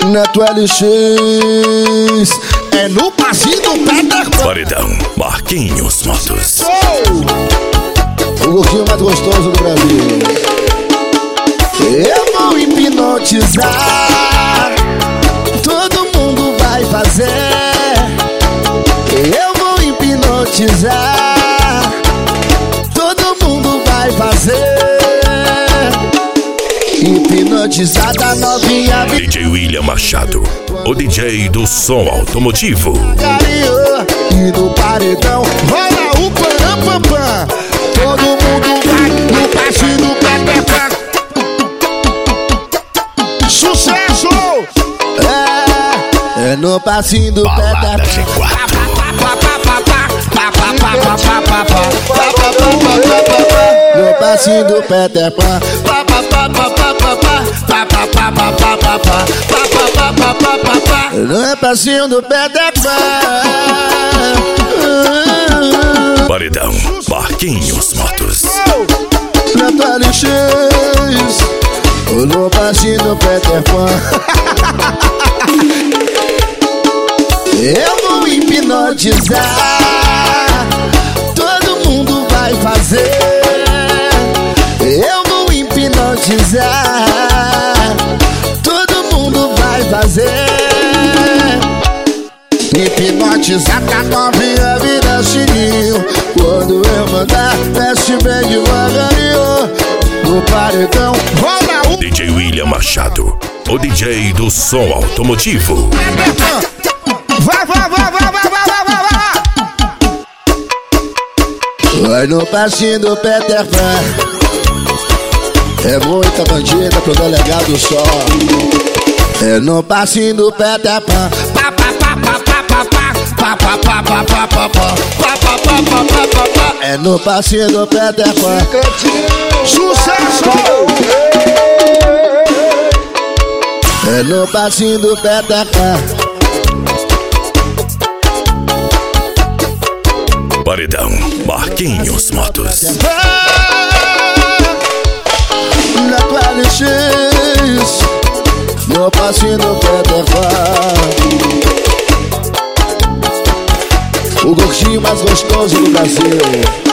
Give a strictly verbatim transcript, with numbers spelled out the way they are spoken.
Neto L X é no passinho do Peter Pan. Paredão, Marquinhos Motos. O gordinho mais gostoso do Brasil. Eu vou hipnotizar, todo mundo vai fazer. Eu vou hipnotizar, todo mundo vai fazer. Hipnotizada novinha. D J William Machado, o D J do som automotivo. E no paredão rola o pam-pam-pam. Todo mundo vai no passinho do Peter Pan. Sucesso! É, é no passinho do Peter Pan. No passinho do Peter Pan. No passinho do Peter Pan. Paredão, Marquinhos Motos. Neto L X, no passinho do Peter Pan. Eu vou hipnotizar, todo mundo vai fazer. Eu vou hipnotizar, todo mundo vai fazer. Hipnotizar pra novinha vira chininho. Quando eu mandar, mexe bem devagarinho. No paredão rola o D J William Machado, o D J do som automotivo. Vai, vai, vai, vai, vai, vai, vai, vai, vai. Vai no passinho do Peter Pan. É muita bandida pro delegado só. É no passinho do Peter Pan. Pa, pa, pa, pa, pa, pa, pa, pa, pa, pa, pa, pa, pa, pa, pa, pa, pa, pa. É no passinho do Peter Pan. Sucesso! É no passinho do Peter Pan. Paredão, Marquinhos Motos. Neto L X, no passinho do Peter Pan. O gordinho mais gostoso do Brasil.